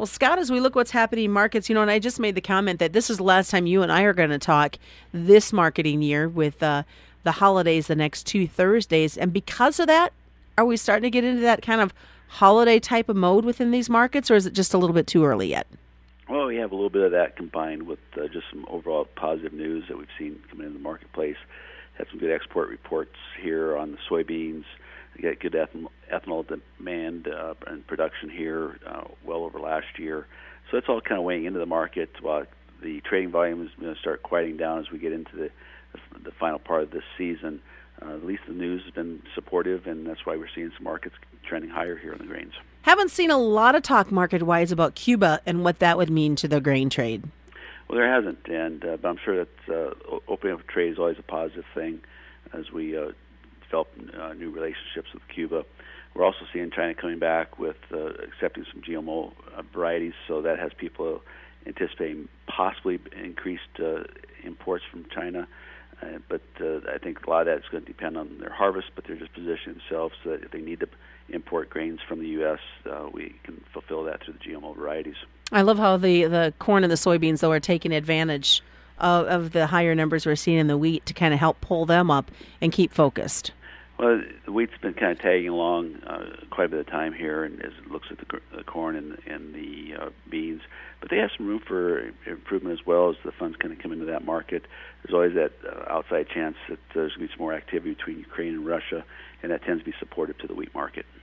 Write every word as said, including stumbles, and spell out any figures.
Well, Scott, as we look what's happening in markets, you know, and I just made the comment that this is the last time you and I are going to talk this marketing year with uh, the holidays the next two Thursdays. And because of that, are we starting to get into that kind of holiday type of mode within these markets, or is it just a little bit too early yet? Well, we have a little bit of that combined with uh, just some overall positive news that we've seen coming into the marketplace. Had some good export reports here on the soybeans. We got good ethanol, ethanol demand uh, and production here, uh, well over last year. So that's all kind of weighing into the market. While the trading volume is going to start quieting down as we get into the the final part of this season. Uh, at least the news has been supportive, and that's why we're seeing some markets trending higher here in the grains. Haven't seen a lot of talk market-wise about Cuba and what that would mean to the grain trade. Well, there hasn't, and uh, but I'm sure that uh, opening up trade is always a positive thing as we uh, develop uh, new relationships with Cuba. We're also seeing China coming back with uh, accepting some G M O uh, varieties, so that has people anticipating possibly increased uh, imports from China. Uh, but uh, I think a lot of that is going to depend on their harvest, but they're just positioning themselves so that if they need to import grains from the U S, uh, we can fulfill that through the G M O varieties. I love how the, the corn and the soybeans, though, are taking advantage of, of the higher numbers we're seeing in the wheat to kind of help pull them up and keep focused. Well, the wheat's been kind of tagging along uh, quite a bit of time here, and as it looks at the, the corn and, and the uh, beans. But they have some room for improvement as well as the funds kind of come into that market. There's always that uh, outside chance that there's going to be some more activity between Ukraine and Russia, and that tends to be supportive to the wheat market.